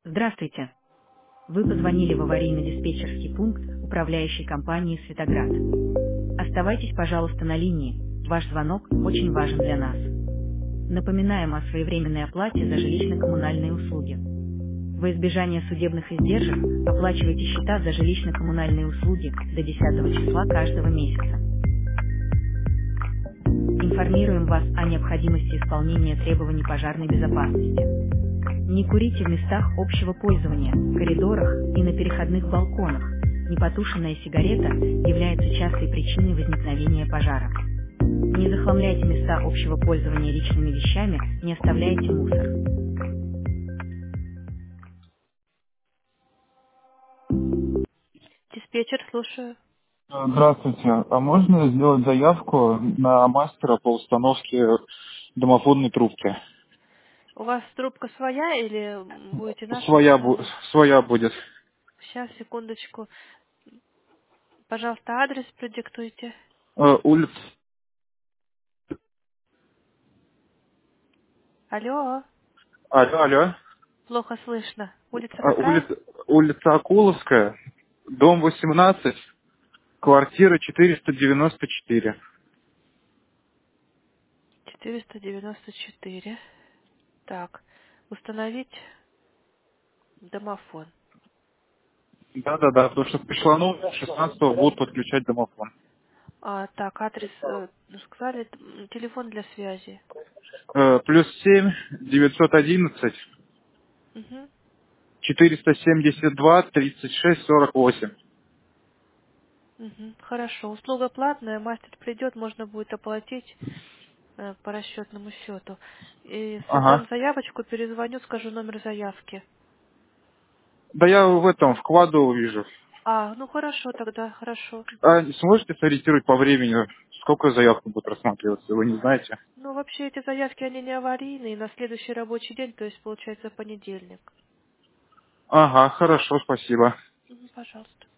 Здравствуйте. Вы позвонили в аварийно-диспетчерский пункт управляющей компании «Светоград». Оставайтесь, пожалуйста, на линии. Ваш звонок очень важен для нас. Напоминаем о своевременной оплате за жилищно-коммунальные услуги. Во избежание судебных издержек оплачивайте счета за жилищно-коммунальные услуги до 10 числа каждого месяца. Информируем вас о необходимости исполнения требований пожарной безопасности. Не курите в местах общего пользования, коридорах и на переходных балконах. Непотушенная сигарета является частой причиной возникновения пожара. Не захламляйте места общего пользования личными вещами, не оставляйте мусор. Диспетчер, слушаю. Здравствуйте. А можно сделать заявку на мастера по установке домофонной трубки? У вас трубка своя или будете нашу Своя, устанавливать? своя будет. Сейчас, секундочку. Пожалуйста, адрес продиктуйте. Улица. Алло, Алло, алло. плохо слышно. Улица какая? Улица Акуловская, дом 18, квартира 494. 494. Так, установить домофон. Да-да-да, потому что пришла новость, 16-го будут подключать домофон. Так, адрес, сказали, телефон для связи. +7 911 Угу, 472 36 48. угу, хорошо. Услуга платная, мастер придет, можно будет оплатить по расчетному счету. И создам Ага. заявочку, перезвоню, скажу номер заявки. Да я в этом вкладу увижу. Ну хорошо тогда, хорошо. А сможете сориентировать по времени, сколько заявок будет рассматриваться, вы не знаете? Ну, вообще эти заявки, они не аварийные, на следующий рабочий день, то есть получается понедельник. Ага, хорошо, спасибо. Пожалуйста.